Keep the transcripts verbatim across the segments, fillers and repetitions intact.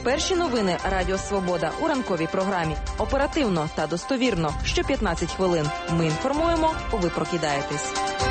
Перші новини Радіо Свобода у ранковій програмі. Оперативно та достовірно. Що п'ятнадцять хвилин. Ми інформуємо, ви прокидаєтесь.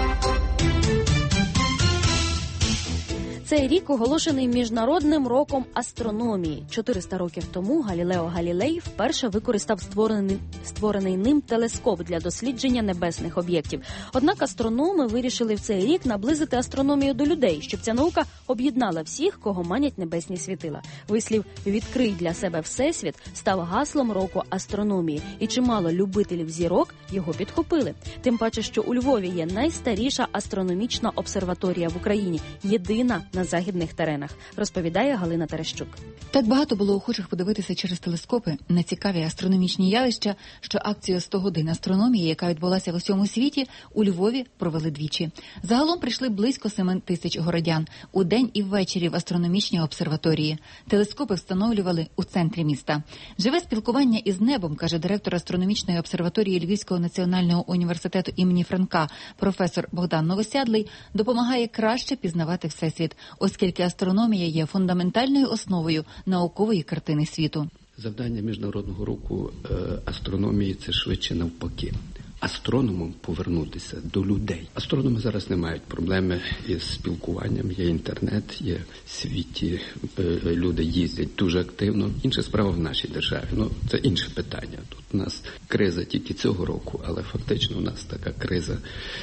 Цей рік оголошений Міжнародним роком астрономії. чотириста років тому Галілео Галілей вперше використав створений, створений ним телескоп для дослідження небесних об'єктів. Однак астрономи вирішили в цей рік наблизити астрономію до людей, щоб ця наука об'єднала всіх, кого манять небесні світила. Вислів «Відкрий для себе всесвіт» став гаслом року астрономії, і чимало любителів зірок його підхопили. Тим паче, що у Львові є найстаріша астрономічна обсерваторія в Україні, єдина на західних теренах, розповідає Галина Терещук. Так багато було охочих подивитися через телескопи на цікаві астрономічні явища, що акцію сто годин астрономії, яка відбулася в усьому світі, у Львові провели двічі. Загалом прийшли близько семи тисяч городян у день і ввечері в астрономічній обсерваторії. Телескопи встановлювали у центрі міста. Живе спілкування із небом, каже директор астрономічної обсерваторії Львівського національного університету імені Франка, професор Богдан Новосядлий, допомагає краще пізнавати всесвіт, оскільки астрономія є фундаментальною основою наукової картини світу. Завдання Міжнародного року астрономії – це швидше навпаки. Астрономам повернутися до людей. Астрономи зараз не мають проблеми із спілкуванням, є інтернет, є в світі, люди їздять дуже активно. Інша справа в нашій державі, ну це інше питання. Тут у нас криза тільки цього року, але фактично у нас така криза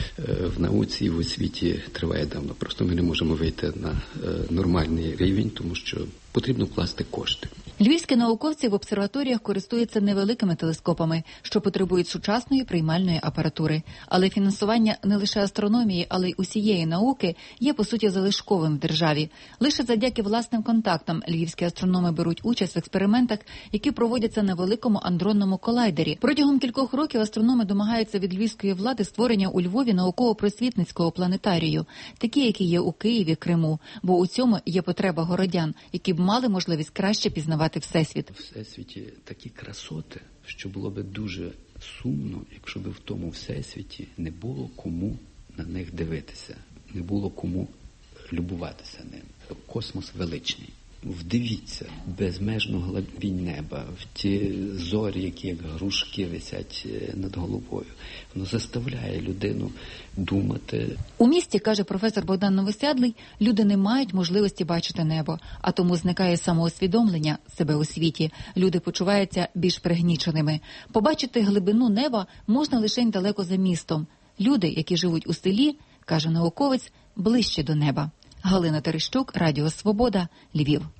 в науці і в освіті триває давно. Просто ми не можемо вийти на нормальний рівень, тому що потрібно вкласти кошти. Львівські науковці в обсерваторіях користуються невеликими телескопами, що потребують сучасної приймальної апаратури. Але фінансування не лише астрономії, але й усієї науки є, по суті, залишковим в державі. Лише завдяки власним контактам львівські астрономи беруть участь в експериментах, які проводяться на великому андронному колайдері. Протягом кількох років астрономи домагаються від львівської влади створення у Львові науково-просвітницького планетарію, такі, які є у Києві, Криму, бо у цьому є потреба городян, які б мали можливість краще пізнавати Всесвіт. У Всесвіті такі красоти, що було би дуже сумно, якщо б в тому Всесвіті не було кому на них дивитися, не було кому любуватися ним. Космос величний. Вдивіться, безмежно глибінь неба, в ті зорі, які як грушки висять над головою. Воно заставляє людину думати. У місті, каже професор Богдан Новосядлий, люди не мають можливості бачити небо, а тому зникає самоусвідомлення себе у світі. Люди почуваються більш пригніченими. Побачити глибину неба можна лише далеко за містом. Люди, які живуть у селі, каже науковець, ближче до неба. Галина Терещук, Радіо Свобода, Львів.